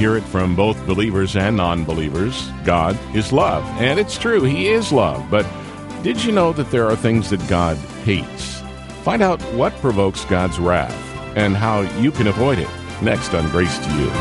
hear it from both believers and non-believers. God is love. And it's true, He is love. But did you know that there are things that God hates? Find out what provokes God's wrath and how you can avoid it. Next on Grace to You.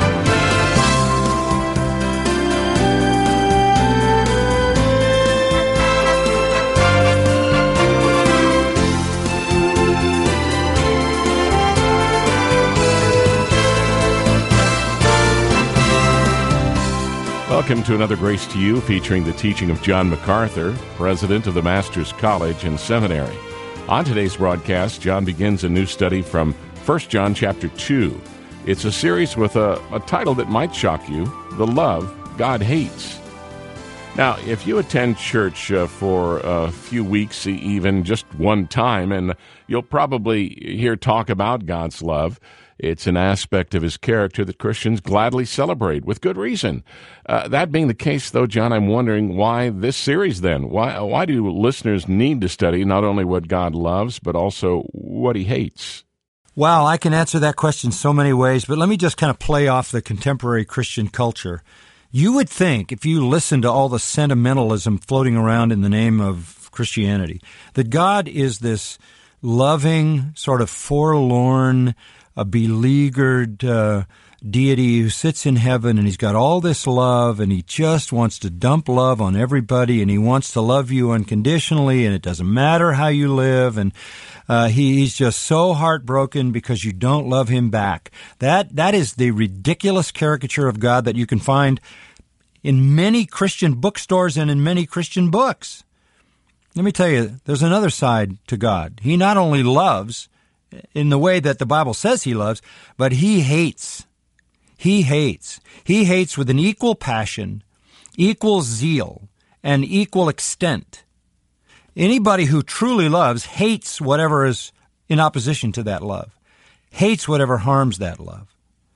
Welcome to another Grace to You, featuring the teaching of John MacArthur, president of the Master's College and Seminary. On today's broadcast, John begins a new study from 1 John chapter 2. It's a series with a title that might shock you, The Love God Hates. Now, if you attend church for a few weeks, even just one time, and you'll probably hear talk about God's love. It's an aspect of His character that Christians gladly celebrate, with good reason. That being the case, though, John, I'm wondering why this series then? Why do listeners need to study not only what God loves, but also what He hates? Wow, I can answer that question so many ways, but let me just kind of play off the contemporary Christian culture. You would think, if you listen to all the sentimentalism floating around in the name of Christianity, that God is this loving, sort of forlorn, a beleaguered deity who sits in heaven, and He's got all this love, and He just wants to dump love on everybody, and He wants to love you unconditionally, and it doesn't matter how you live, and He's just so heartbroken because you don't love Him back. That is the ridiculous caricature of God that you can find in many Christian bookstores and in many Christian books. Let me tell you, there's another side to God. He not only loves in the way that the Bible says He loves, but He hates. He hates. He hates with an equal passion, equal zeal, and equal extent. Anybody who truly loves hates whatever is in opposition to that love, hates whatever harms that love.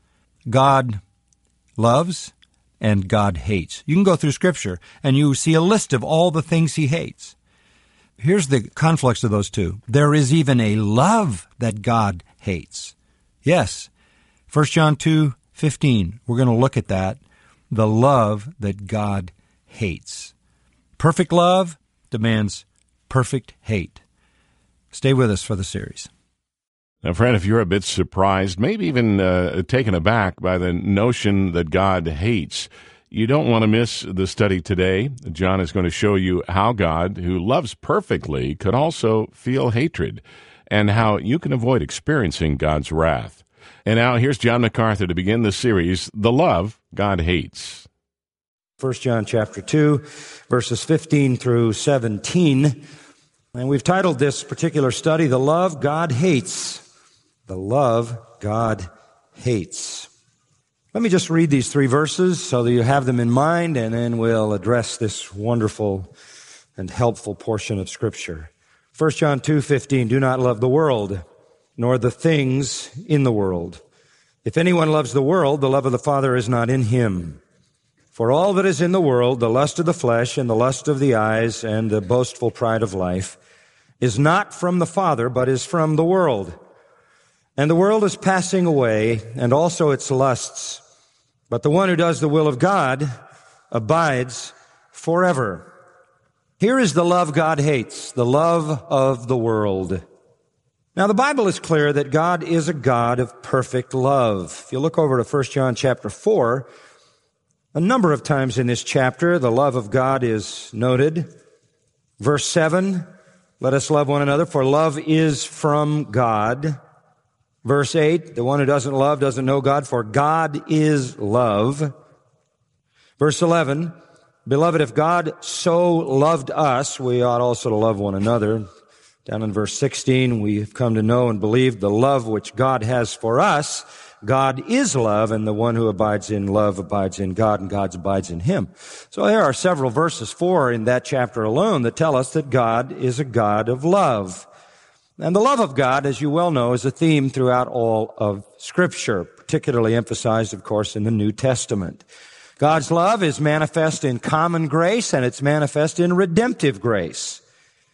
God loves and God hates. You can go through Scripture and you see a list of all the things He hates. Here's the conflicts of those two. There is even a love that God hates. Yes, 1 John 2:15, we're going to look at that, the love that God hates. Perfect love demands perfect hate. Stay with us for the series. Now, friend, if you're a bit surprised, maybe even taken aback by the notion that God hates, you don't want to miss the study today. John is going to show you how God, who loves perfectly, could also feel hatred, and how you can avoid experiencing God's wrath. And now here's John MacArthur to begin the series, The Love God Hates. 1 John chapter 2, verses 15 through 17. And we've titled this particular study, The Love God Hates. The Love God Hates. Let me just read these three verses so that you have them in mind, and then we'll address this wonderful and helpful portion of Scripture. 1 John 2:15, do not love the world, nor the things in the world. If anyone loves the world, the love of the Father is not in him. For all that is in the world, the lust of the flesh and the lust of the eyes and the boastful pride of life, is not from the Father, but is from the world. And the world is passing away, and also its lusts. But the one who does the will of God abides forever. Here is the love God hates, the love of the world. Now, the Bible is clear that God is a God of perfect love. If you look over to 1 John chapter 4, a number of times in this chapter, the love of God is noted. Verse 7, let us love one another, for love is from God. Verse 8, the one who doesn't love doesn't know God, for God is love. Verse 11, beloved, if God so loved us, we ought also to love one another. Down in verse 16, we have come to know and believe the love which God has for us. God is love, and the one who abides in love abides in God, and God abides in him. So there are several verses, 4 in that chapter alone, that tell us that God is a God of love. And the love of God, as you well know, is a theme throughout all of Scripture, particularly emphasized, of course, in the New Testament. God's love is manifest in common grace, and it's manifest in redemptive grace.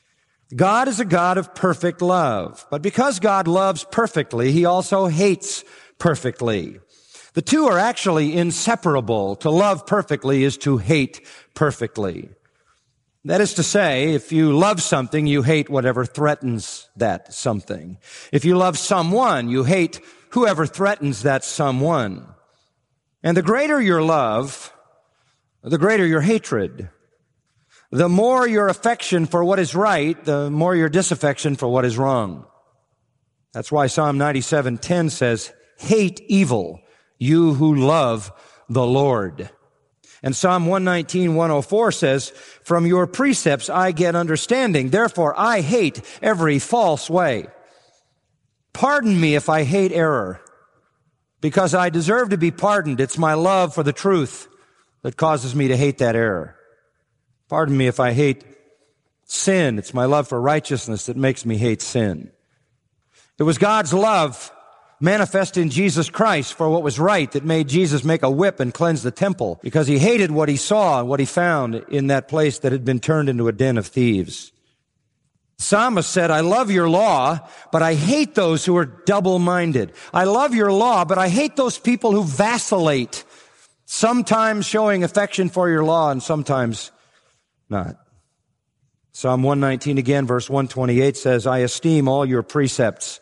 God is a God of perfect love. But because God loves perfectly, he also hates perfectly. The two are actually inseparable. To love perfectly is to hate perfectly. That is to say, if you love something, you hate whatever threatens that something. If you love someone, you hate whoever threatens that someone. And the greater your love, the greater your hatred. The more your affection for what is right, the more your disaffection for what is wrong. That's why Psalm 97:10 says, hate evil, you who love the Lord. And Psalm 119:104 says, from your precepts I get understanding, therefore I hate every false way. Pardon me if I hate error, because I deserve to be pardoned. It's my love for the truth that causes me to hate that error. Pardon me if I hate sin. It's my love for righteousness that makes me hate sin. It was God's love manifest in Jesus Christ for what was right that made Jesus make a whip and cleanse the temple, because he hated what he saw and what he found in that place that had been turned into a den of thieves. The psalmist said, I love your law, but I hate those who are double-minded. I love your law, but I hate those people who vacillate, sometimes showing affection for your law and sometimes not. Psalm 119 again, verse 128 says, I esteem all your precepts,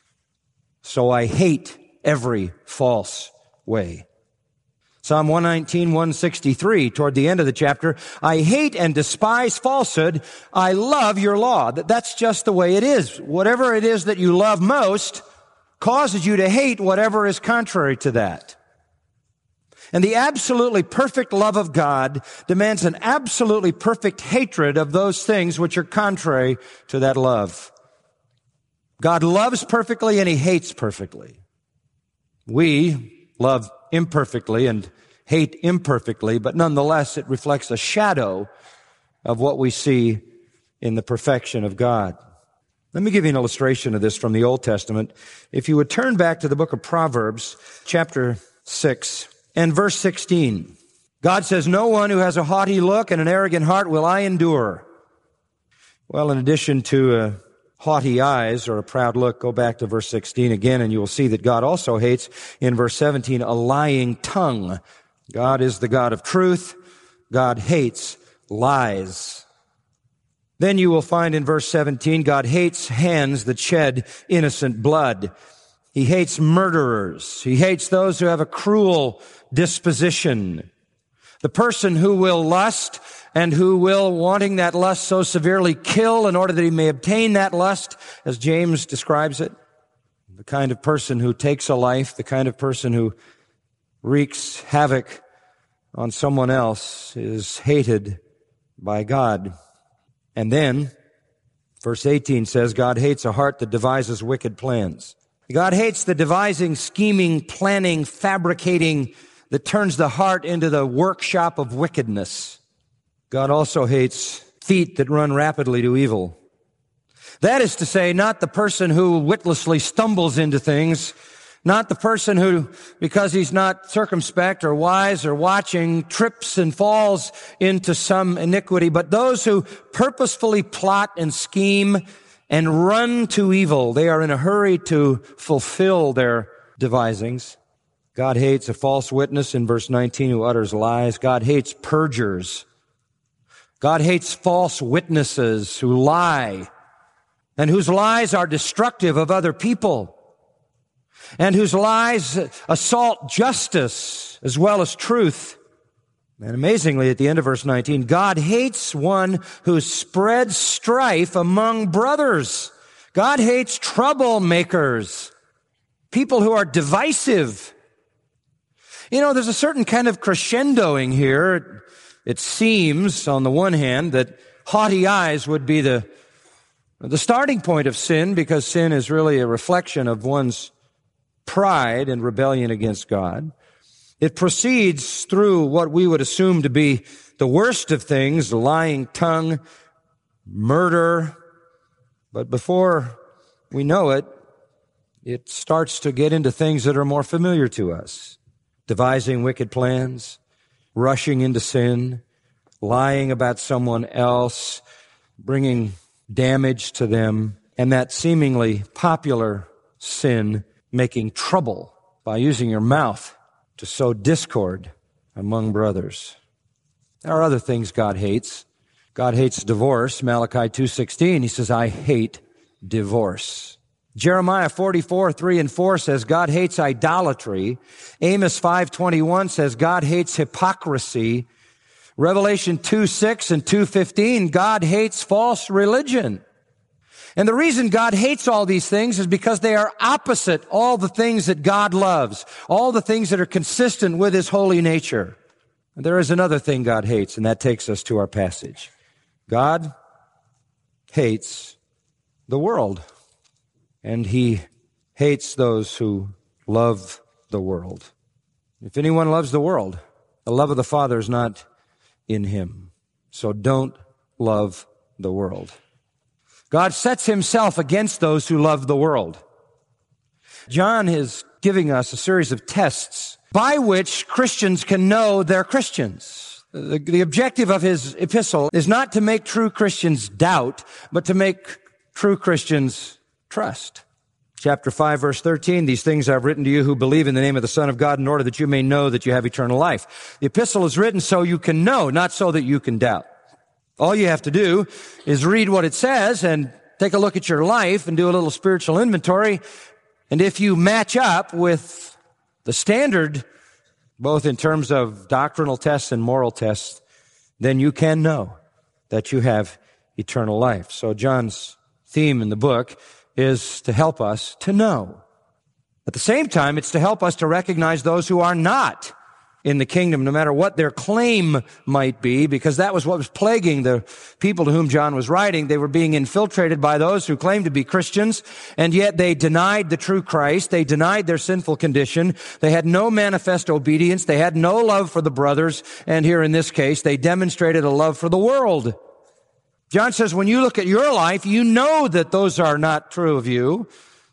so I hate every false way. Psalm 119, 163, toward the end of the chapter, I hate and despise falsehood. I love your law. That's just the way it is. Whatever it is that you love most causes you to hate whatever is contrary to that. And the absolutely perfect love of God demands an absolutely perfect hatred of those things which are contrary to that love. God loves perfectly and he hates perfectly. We love imperfectly and hate imperfectly, but nonetheless it reflects a shadow of what we see in the perfection of God. Let me give you an illustration of this from the Old Testament. If you would turn back to the book of Proverbs, chapter 6 and verse 16. God says, no one who has a haughty look and an arrogant heart will I endure. Well, in addition to haughty eyes or a proud look, go back to verse 16 again, and you will see that God also hates, in verse 17, a lying tongue. God is the God of truth. God hates lies. Then you will find in verse 17, God hates hands that shed innocent blood. He hates murderers. He hates those who have a cruel disposition. The person who will lust and who will, wanting that lust so severely, kill in order that he may obtain that lust, as James describes it. The kind of person who takes a life, the kind of person who wreaks havoc on someone else is hated by God. And then, verse 18 says, God hates a heart that devises wicked plans. God hates the devising, scheming, planning, fabricating that turns the heart into the workshop of wickedness. God also hates feet that run rapidly to evil. That is to say, not the person who witlessly stumbles into things, not the person who, because he's not circumspect or wise or watching, trips and falls into some iniquity, but those who purposefully plot and scheme and run to evil. They are in a hurry to fulfill their devisings. God hates a false witness in verse 19 who utters lies. God hates perjurers. God hates false witnesses who lie and whose lies are destructive of other people and whose lies assault justice as well as truth. And amazingly, at the end of verse 19, God hates one who spreads strife among brothers. God hates troublemakers, people who are divisive. You know, there's a certain kind of crescendoing here. It seems, on the one hand, that haughty eyes would be the starting point of sin, because sin is really a reflection of one's pride and rebellion against God. It proceeds through what we would assume to be the worst of things, lying tongue, murder. But before we know it, it starts to get into things that are more familiar to us. Devising wicked plans, rushing into sin, lying about someone else, bringing damage to them, and that seemingly popular sin, making trouble by using your mouth to sow discord among brothers. There are other things God hates. God hates divorce. Malachi 2:16, he says, I hate divorce. Jeremiah 44:3-4 says God hates idolatry. Amos 5:21 says God hates hypocrisy. Revelation 2:6 and 2:15, God hates false religion. And the reason God hates all these things is because they are opposite all the things that God loves, all the things that are consistent with His holy nature. And there is another thing God hates, and that takes us to our passage. God hates the world, and He hates those who love the world. If anyone loves the world, the love of the Father is not in him. So don't love the world. God sets Himself against those who love the world. John is giving us a series of tests by which Christians can know they're Christians. The objective of his epistle is not to make true Christians doubt, but to make true Christians trust. Chapter 5, verse 13, these things I've written to you who believe in the name of the Son of God in order that you may know that you have eternal life. The epistle is written so you can know, not so that you can doubt. All you have to do is read what it says and take a look at your life and do a little spiritual inventory. And if you match up with the standard, both in terms of doctrinal tests and moral tests, then you can know that you have eternal life. So John's theme in the book is to help us to know. At the same time, it's to help us to recognize those who are not in the kingdom, no matter what their claim might be, because that was what was plaguing the people to whom John was writing. They were being infiltrated by those who claimed to be Christians, and yet they denied the true Christ. They denied their sinful condition. They had no manifest obedience. They had no love for the brothers, and here in this case, they demonstrated a love for the world. John says, when you look at your life, you know that those are not true of you.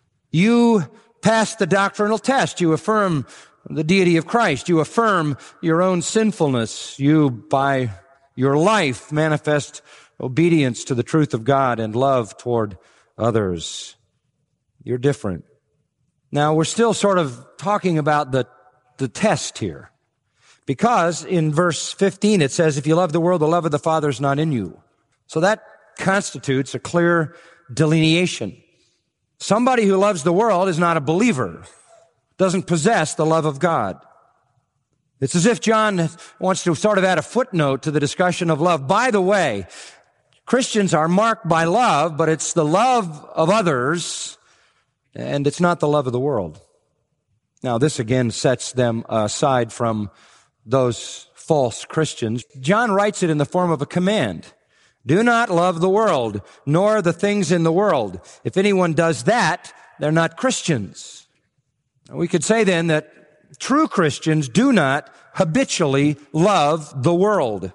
You pass the doctrinal test. You affirm the deity of Christ. You affirm your own sinfulness. You, by your life, manifest obedience to the truth of God and love toward others. You're different. Now, we're still sort of talking about the test here. Because in verse 15 it says, if you love the world, the love of the Father is not in you. So that constitutes a clear delineation. Somebody who loves the world is not a believer, doesn't possess the love of God. It's as if John wants to sort of add a footnote to the discussion of love. By the way, Christians are marked by love, but it's the love of others, and it's not the love of the world. Now, this again sets them aside from those false Christians. John writes it in the form of a command. Do not love the world, nor the things in the world. If anyone does that, they're not Christians. We could say then that true Christians do not habitually love the world.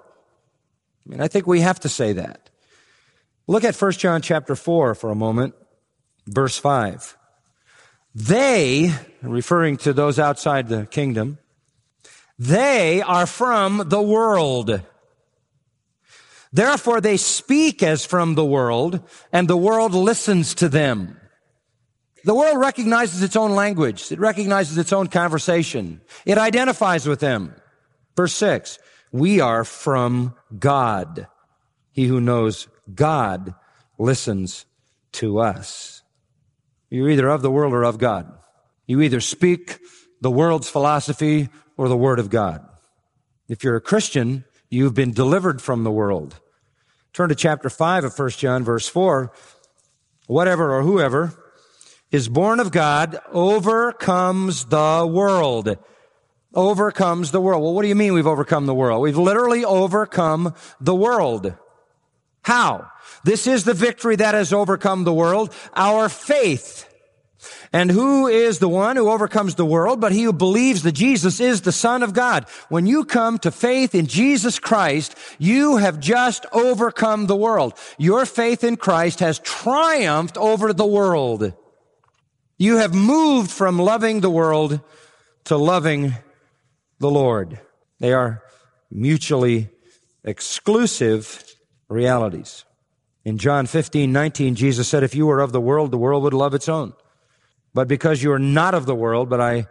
I think we have to say that. Look at 1 John chapter 4 for a moment, verse 5. They, referring to those outside the kingdom, they are from the world. Therefore they speak as from the world, and the world listens to them. The world recognizes its own language. It recognizes its own conversation. It identifies with them. Verse 6, we are from God. He who knows God listens to us. You're either of the world or of God. You either speak the world's philosophy or the Word of God. If you're a Christian, you've been delivered from the world. Turn to chapter 5 of 1 John, verse 4. Whatever or whoever is born of God overcomes the world. Overcomes the world. Well, what do you mean we've overcome the world? We've literally overcome the world. How? This is the victory that has overcome the world, our faith. And who is the one who overcomes the world but he who believes that Jesus is the Son of God? When you come to faith in Jesus Christ, you have just overcome the world. Your faith in Christ has triumphed over the world. You have moved from loving the world to loving the Lord. They are mutually exclusive realities. In John 15:19, Jesus said, if you were of the world would love its own. But because you are not of the world, but I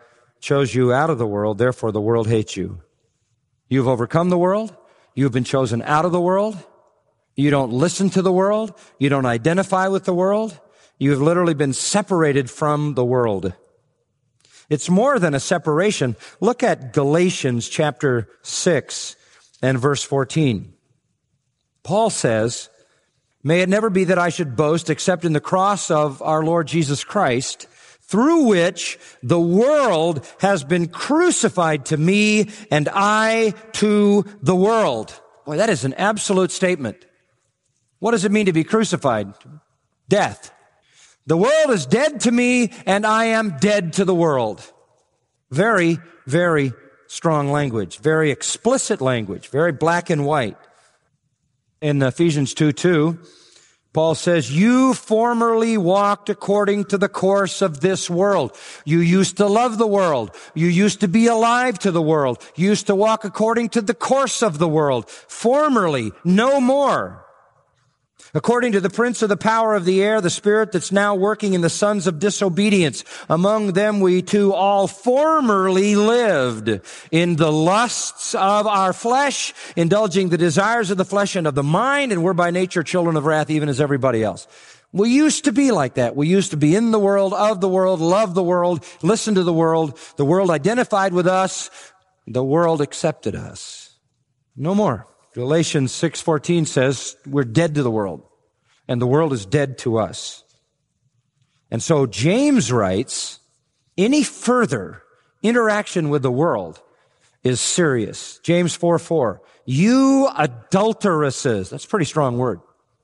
chose you out of the world, therefore the world hates you. You've overcome the world. You've been chosen out of the world. You don't listen to the world. You don't identify with the world. You've literally been separated from the world. It's more than a separation. Look at Galatians chapter 6 and verse 14. Paul says, "May it never be that I should boast except in the cross of our Lord Jesus Christ, through which the world has been crucified to me and I to the world." Boy, that is an absolute statement. What does it mean to be crucified? Death. The world is dead to me and I am dead to the world. Very, very strong language, very explicit language, very black and white. In Ephesians 2:2, Paul says, "You formerly walked according to the course of this world." You used to love the world. You used to be alive to the world. You used to walk according to the course of the world. Formerly, no more. "According to the prince of the power of the air, the spirit that's now working in the sons of disobedience. Among them we too all formerly lived in the lusts of our flesh, indulging the desires of the flesh and of the mind, and we're by nature children of wrath, even as everybody else." We used to be like that. We used to be in the world, of the world, love the world, listen to the world. The world identified with us. The world accepted us. No more. Galatians 6:14 says we're dead to the world, and the world is dead to us. And so James writes, any further interaction with the world is serious. James 4:4, "You adulteresses," that's a pretty strong word.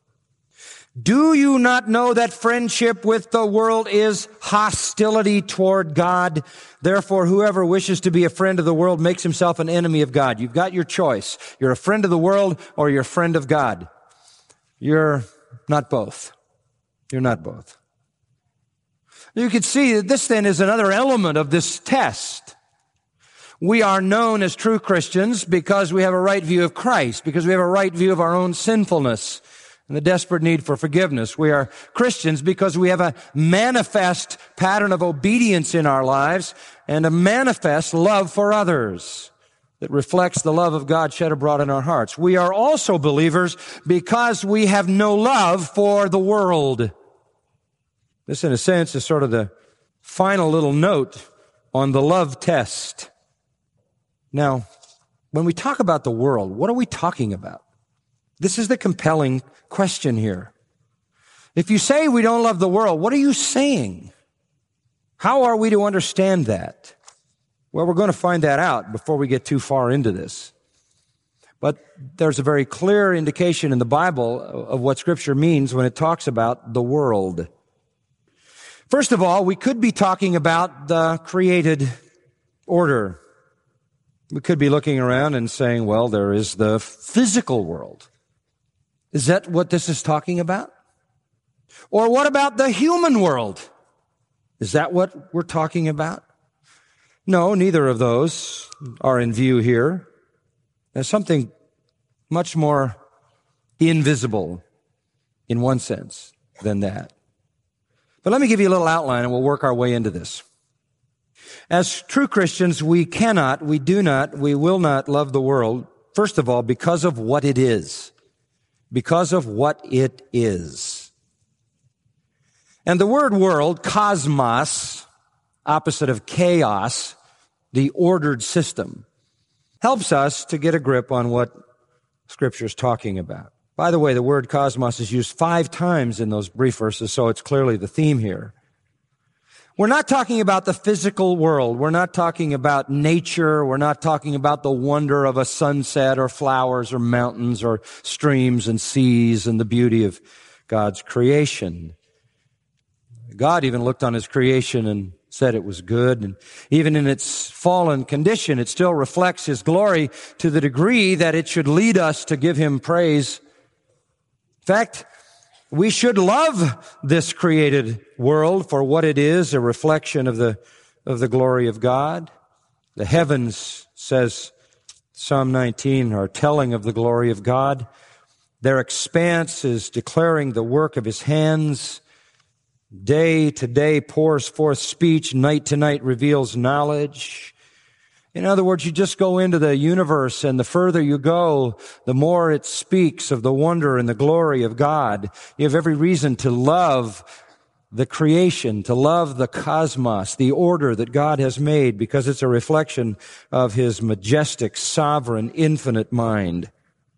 "Do you not know that friendship with the world is hostility toward God? Therefore, whoever wishes to be a friend of the world makes himself an enemy of God." You've got your choice. You're a friend of the world or you're a friend of God. You're not both. You're not both. You can see that this then is another element of this test. We are known as true Christians because we have a right view of Christ, because we have a right view of our own sinfulness and the desperate need for forgiveness. We are Christians because we have a manifest pattern of obedience in our lives and a manifest love for others that reflects the love of God shed abroad in our hearts. We are also believers because we have no love for the world. This, in a sense, is sort of the final little note on the love test. Now, when we talk about the world, what are we talking about? This is the compelling question here. If you say we don't love the world, what are you saying? How are we to understand that? Well, we're going to find that out before we get too far into this. But there's a very clear indication in the Bible of what Scripture means when it talks about the world. First of all, we could be talking about the created order. We could be looking around and saying, well, there is the physical world. Is that what this is talking about? Or what about the human world? Is that what we're talking about? No, neither of those are in view here. There's something much more invisible in one sense than that. But let me give you a little outline and we'll work our way into this. As true Christians, we will not love the world, first of all, because of what it is. Because of what it is. And the word world, cosmos, opposite of chaos, the ordered system, helps us to get a grip on what Scripture is talking about. By the way, the word cosmos is used 5 times in those brief verses, so it's clearly the theme here. We're not talking about the physical world. We're not talking about nature. We're not talking about the wonder of a sunset or flowers or mountains or streams and seas and the beauty of God's creation. God even looked on His creation and said it was good. And even in its fallen condition, it still reflects His glory to the degree that it should lead us to give Him praise. In fact, we should love this created world for what it is, a reflection of the glory of God. The heavens, says Psalm 19, are telling of the glory of God. Their expanse is declaring the work of His hands. Day to day pours forth speech, night to night reveals knowledge. In other words, you just go into the universe, and the further you go, the more it speaks of the wonder and the glory of God. You have every reason to love the creation, to love the cosmos, the order that God has made, because it's a reflection of His majestic, sovereign, infinite mind.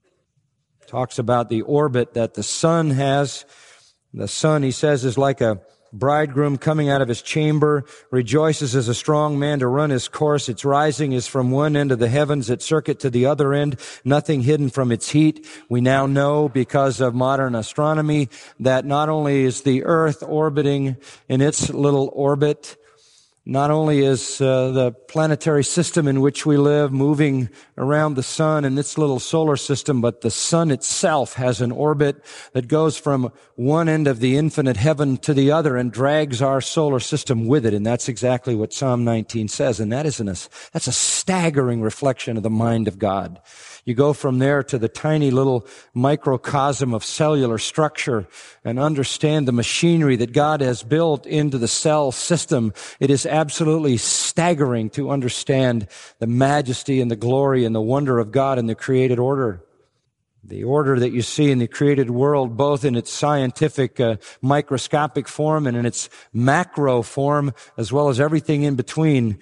Talks about the orbit that the sun has. The sun, he says, is like a bridegroom coming out of his chamber, rejoices as a strong man to run his course. Its rising is from one end of the heavens, its circuit to the other end, nothing hidden from its heat. We now know, because of modern astronomy, that not only is the earth orbiting in its little orbit, not only is the planetary system in which we live moving around the sun in its little solar system, but the sun itself has an orbit that goes from one end of the infinite heaven to the other and drags our solar system with it. And that's exactly what Psalm 19 says. And that's a staggering reflection of the mind of God. You go from there to the tiny little microcosm of cellular structure and understand the machinery that God has built into the cell system. It is absolutely staggering to understand the majesty and the glory and the wonder of God in the created order. The order that you see in the created world, both in its scientific microscopic form and in its macro form, as well as everything in between,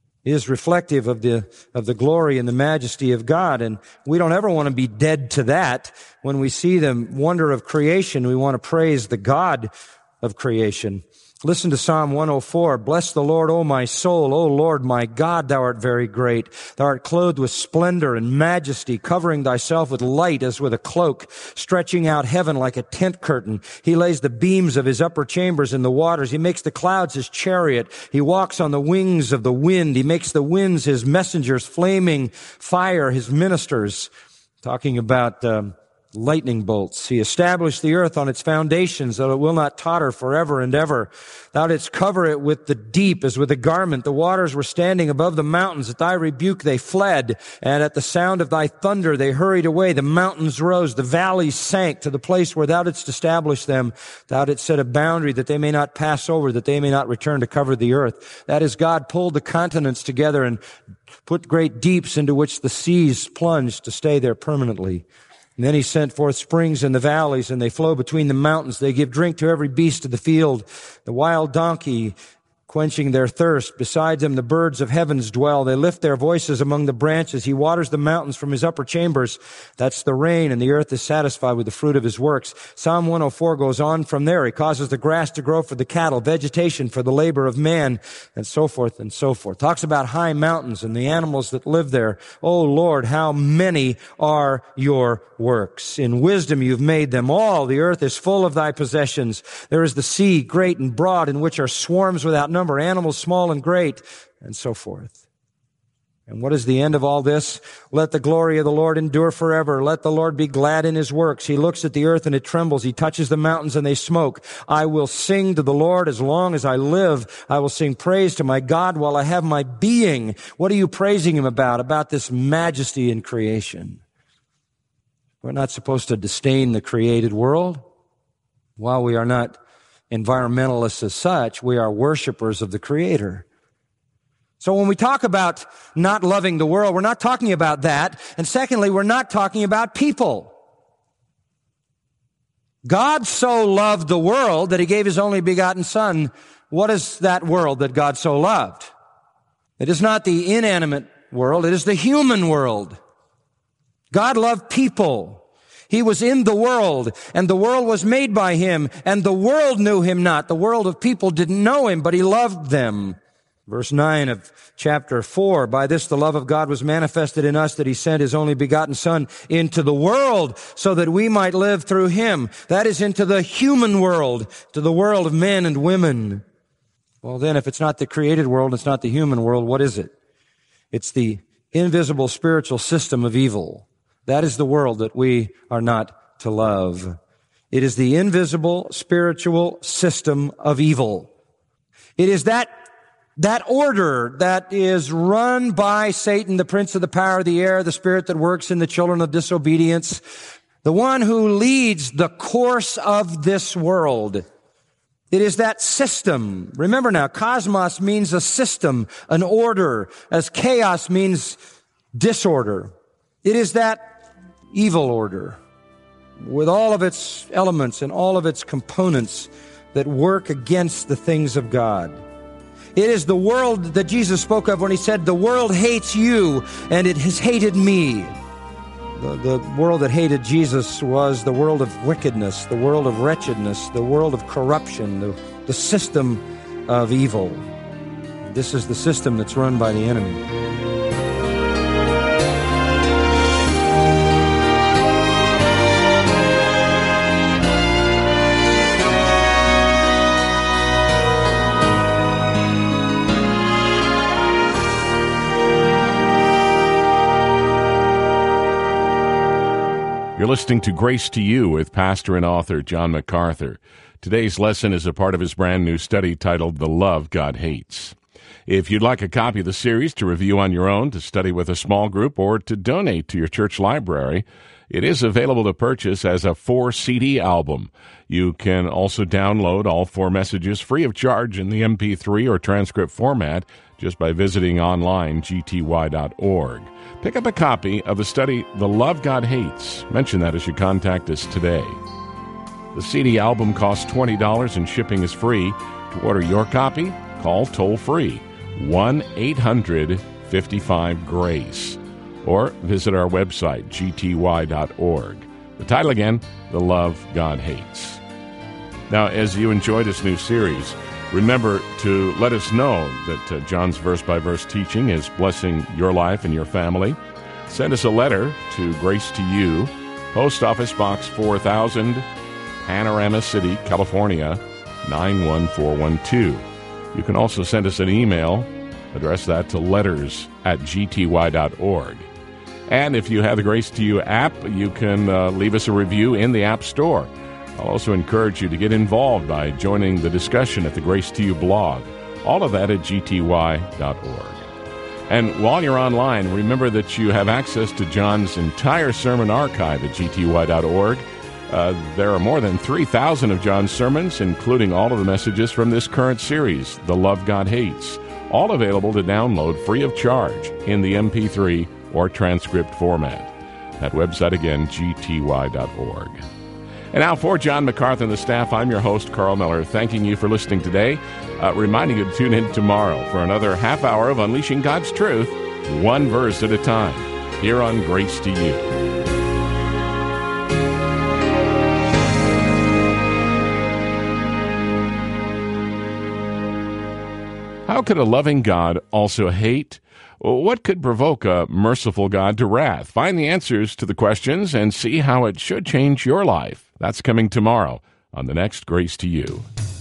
is reflective of the glory and the majesty of God. And we don't ever want to be dead to that. When we see the wonder of creation, we want to praise the God of creation. Listen to Psalm 104. Bless the Lord, O my soul. O Lord, my God, thou art very great. Thou art clothed with splendor and majesty, covering thyself with light as with a cloak, stretching out heaven like a tent curtain. He lays the beams of his upper chambers in the waters. He makes the clouds his chariot. He walks on the wings of the wind. He makes the winds his messengers, flaming fire his ministers. Talking about lightning bolts. He established the earth on its foundations, that it will not totter forever and ever. Thou didst cover it with the deep as with a garment. The waters were standing above the mountains. At thy rebuke they fled, and at the sound of thy thunder they hurried away. The mountains rose, the valleys sank to the place where thou didst establish them. Thou didst set a boundary that they may not pass over, that they may not return to cover the earth. That is, God pulled the continents together and put great deeps into which the seas plunged to stay there permanently. And then he sent forth springs in the valleys, and they flow between the mountains. They give drink to every beast of the field. The wild donkey, quenching their thirst. Beside them the birds of heavens dwell. They lift their voices among the branches. He waters the mountains from his upper chambers. That's the rain, and the earth is satisfied with the fruit of his works. Psalm 104 goes on from there. He causes the grass to grow for the cattle, vegetation for the labor of man, and so forth and so forth. Talks about high mountains and the animals that live there. Oh Lord, how many are your works. In wisdom you've made them all. The earth is full of thy possessions. There is the sea, great and broad, in which are swarms without number, animals small and great, and so forth. And what is the end of all this? Let the glory of the Lord endure forever. Let the Lord be glad in his works. He looks at the earth and it trembles. He touches the mountains and they smoke. I will sing to the Lord as long as I live. I will sing praise to my God while I have my being. What are you praising him about? About this majesty in creation. We're not supposed to disdain the created world. While we are not environmentalists as such, we are worshipers of the Creator. So when we talk about not loving the world, we're not talking about that. And secondly, we're not talking about people. God so loved the world that he gave his only begotten Son. What is that world that God so loved? It is not the inanimate world, it is the human world. God loved people. He was in the world, and the world was made by him, and the world knew him not. The world of people didn't know him, but he loved them. Verse 9 of chapter 4, by this the love of God was manifested in us, that he sent his only begotten Son into the world so that we might live through him. That is, into the human world, to the world of men and women. Well then, if it's not the created world, it's not the human world, what is it? It's the invisible spiritual system of evil. That is the world that we are not to love. It is the invisible spiritual system of evil. It is that order that is run by Satan, the prince of the power of the air, the spirit that works in the children of disobedience, the one who leads the course of this world. It is that system. Remember now, cosmos means a system, an order, as chaos means disorder. It is that evil order with all of its elements and all of its components that work against the things of God. It is the world that Jesus spoke of when he said, "The world hates you, and it has hated me." The world that hated Jesus was the world of wickedness, the world of wretchedness, the world of corruption, the system of evil. This is the system that's run by the enemy. You're listening to Grace to You with pastor and author John MacArthur. Today's lesson is a part of his brand new study titled The Love God Hates. If you'd like a copy of the series to review on your own, to study with a small group, or to donate to your church library, it is available to purchase as a 4-CD album. You can also download all 4 messages free of charge in the MP3 or transcript format just by visiting online gty.org. Pick up a copy of the study, The Love God Hates. Mention that as you contact us today. The CD album costs $20 and shipping is free. To order your copy, call toll-free 1-800-55-GRACE or visit our website, gty.org. The title again, The Love God Hates. Now, as you enjoy this new series, remember to let us know that John's verse-by-verse teaching is blessing your life and your family. Send us a letter to Grace to You, Post Office Box 4000, Panorama City, California, 91412. You can also send us an email. Address that to letters@gty.org. And if you have the Grace to You app, you can leave us a review in the App Store. I'll also encourage you to get involved by joining the discussion at the Grace to You blog. All of that at gty.org. And while you're online, remember that you have access to John's entire sermon archive at gty.org. There are more than 3,000 of John's sermons, including all of the messages from this current series, The Love God Hates, all available to download free of charge in the MP3 or transcript format. That website again, gty.org. And now for John MacArthur and the staff, I'm your host, Carl Miller, thanking you for listening today, reminding you to tune in tomorrow for another half hour of Unleashing God's Truth, one verse at a time, here on Grace to You. How could a loving God also hate? What could provoke a merciful God to wrath? Find the answers to the questions and see how it should change your life. That's coming tomorrow on the next Grace to You.